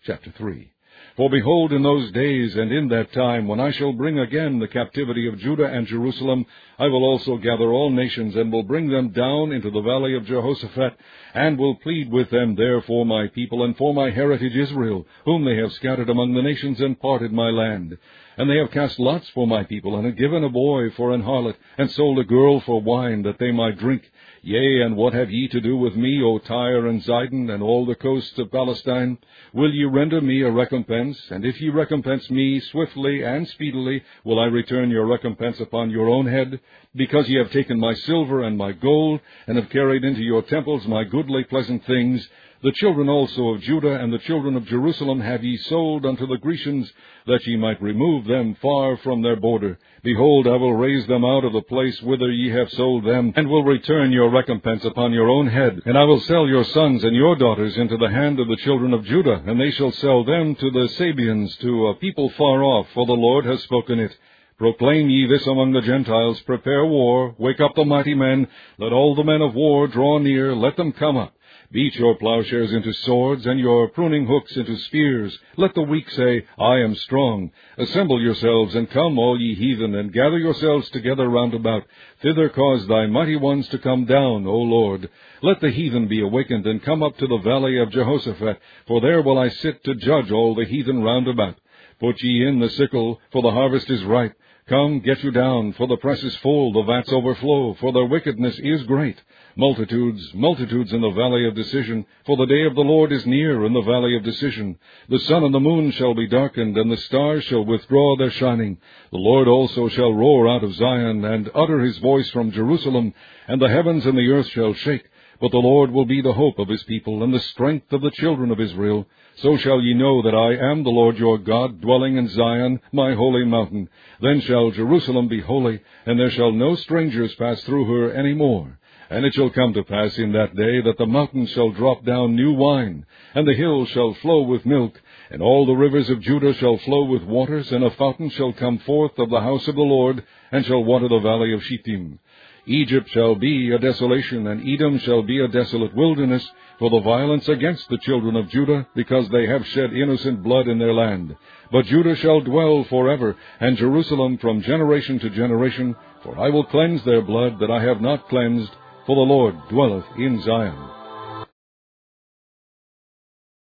Chapter 3. For behold, in those days and in that time, when I shall bring again the captivity of Judah and Jerusalem, I will also gather all nations, and will bring them down into the valley of Jehoshaphat, and will plead with them there for my people, and for my heritage Israel, whom they have scattered among the nations, and parted my land. And they have cast lots for my people, and have given a boy for an harlot, and sold a girl for wine, that they might drink. Yea, and what have ye to do with me, O Tyre and Zidon, and all the coasts of Palestine? Will ye render me a recompense? And if ye recompense me swiftly and speedily, will I return your recompense upon your own head? Because ye have taken my silver and my gold, and have carried into your temples my goodly pleasant things. The children also of Judah and the children of Jerusalem have ye sold unto the Grecians, that ye might remove them far from their border. Behold, I will raise them out of the place whither ye have sold them, and will return your recompense upon your own head. And I will sell your sons and your daughters into the hand of the children of Judah, and they shall sell them to the Sabeans, to a people far off, for the Lord has spoken it. Proclaim ye this among the Gentiles, prepare war, wake up the mighty men, let all the men of war draw near, let them come up. Beat your plowshares into swords, and your pruning hooks into spears. Let the weak say, I am strong. Assemble yourselves, and come, all ye heathen, and gather yourselves together round about. Thither cause thy mighty ones to come down, O Lord. Let the heathen be awakened, and come up to the valley of Jehoshaphat, for there will I sit to judge all the heathen round about. Put ye in the sickle, for the harvest is ripe. Come, get you down, for the press is full, the vats overflow, for their wickedness is great. Multitudes, multitudes in the valley of decision, for the day of the Lord is near in the valley of decision. The sun and the moon shall be darkened, and the stars shall withdraw their shining. The Lord also shall roar out of Zion, and utter his voice from Jerusalem, and the heavens and the earth shall shake. But the Lord will be the hope of his people, and the strength of the children of Israel. So shall ye know that I am the Lord your God, dwelling in Zion, my holy mountain. Then shall Jerusalem be holy, and there shall no strangers pass through her any more. And it shall come to pass in that day that the mountains shall drop down new wine, and the hills shall flow with milk, and all the rivers of Judah shall flow with waters, and a fountain shall come forth of the house of the Lord, and shall water the valley of Shittim. Egypt shall be a desolation, and Edom shall be a desolate wilderness, for the violence against the children of Judah, because they have shed innocent blood in their land. But Judah shall dwell forever, and Jerusalem from generation to generation, for I will cleanse their blood that I have not cleansed, for the Lord dwelleth in Zion.